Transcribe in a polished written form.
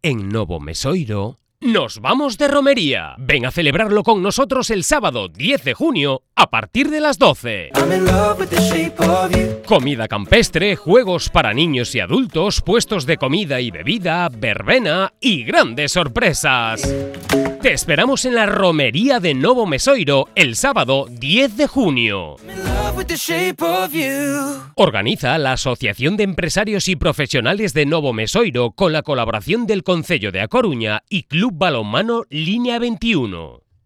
En Novo Mesoiro nos vamos de romería. Ven a celebrarlo con nosotros el sábado 10 de junio a partir de las 12. Comida campestre, juegos para niños y adultos, puestos de comida y bebida, verbena y grandes sorpresas. Te esperamos en la romería de Novo Mesoiro el sábado 10 de junio. Organiza la Asociación de Empresarios y Profesionales de Novo Mesoiro con la colaboración del Concello de A Coruña y Club Balonmano Línea 21.